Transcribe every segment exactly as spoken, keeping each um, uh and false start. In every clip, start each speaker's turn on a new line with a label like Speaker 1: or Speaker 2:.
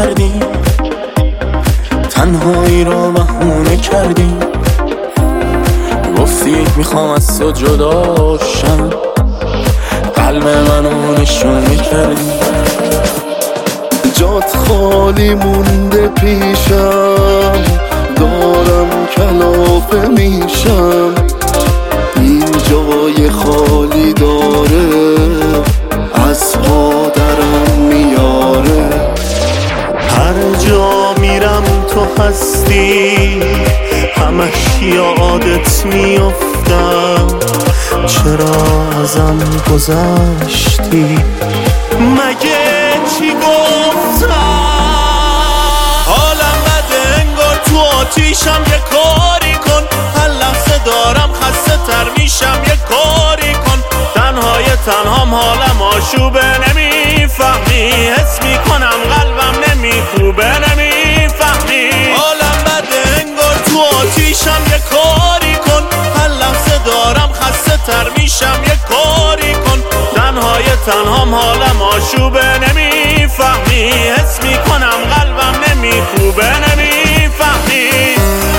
Speaker 1: کردی، تنهایی را بهونه کردی، گفتی میخوام از تو جدا شم، قلب منو نشونه کردی.
Speaker 2: جات خالی مونده پیشم، دارم کلافه میشم، این جای خالی داره از پادرم میاره.
Speaker 1: هر جا میرم تو هستی، همش یادت میافتم، چرا ازم گذشتی؟ مگه چی گفتم؟ حالم بده انگار تو آتیشم، یه کاری کن، هر لحظه دارم خسته تر میشم، یه کاری کن. تنهای تنهام حالم آشوبه، نمیفهمی، حس میکنم قلبم نمیخوبه، نمیفهمی. حالم بده انگار تو آتیشم، یه کاری کن، هر لحظه دارم خسته تر میشم، یه کاری کن. تنهای تنهام حالم آشوبه، نمیفهمی، حس میکنم قلبم نمیخوبه، نمیفهمی.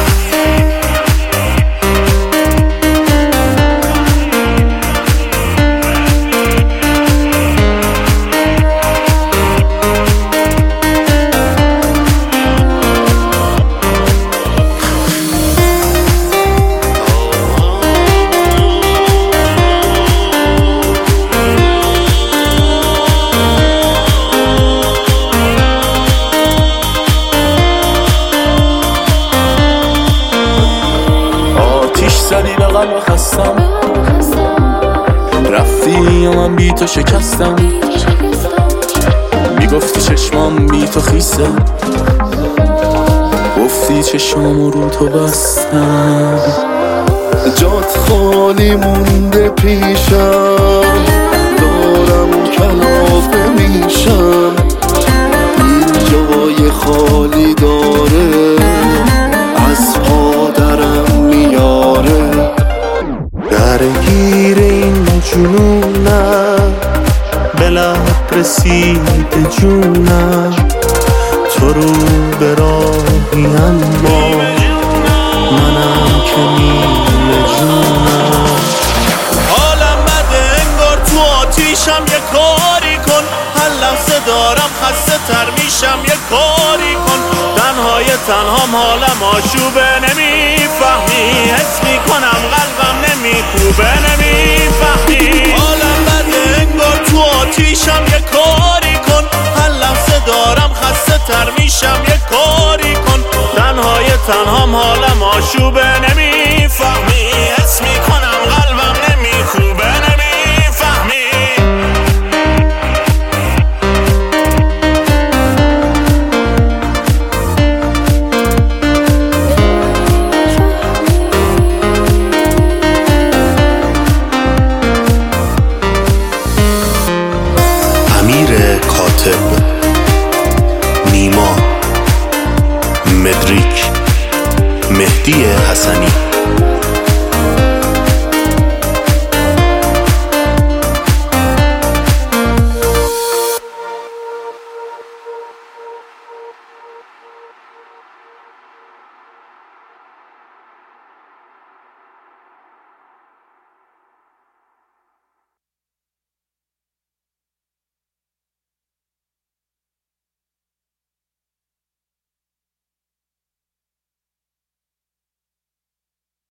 Speaker 1: زدی به قلب خستم، رفتی و من بی تو شکستم، میگفتی چشمام بی تو خیسه، گفتی چشمامو رو تو بستم.
Speaker 2: جات خالی مونده پیشم، دارم کلافه میشم، این جای خالی داره از پادرم میاره.
Speaker 1: درگیر این جنونم، به لب رسید جونم، تو رو به راهی اما منم که نیمه جونم. حالم بده انگار تو آتیشم، یه کاری کن، هر لحظه دارم خسته تر میشم، یه کاری کن. تنهای تنهام حالم آشوبه، نمیفهمی، حس میکنم قلبم نمیخوبه، نمیفهمی. حالم بده انگار تو آتیشم، یه کاری کن، هر لحظه دارم خسته تر میشم، یه کاری کن. تنهای تنهام حالم آشوبه، نمیفهمی، حس میکنم قلبم نمیخوبه، نمیفهمی.
Speaker 3: امیر کاتب، نیما، مدریک، مهدی حسنی.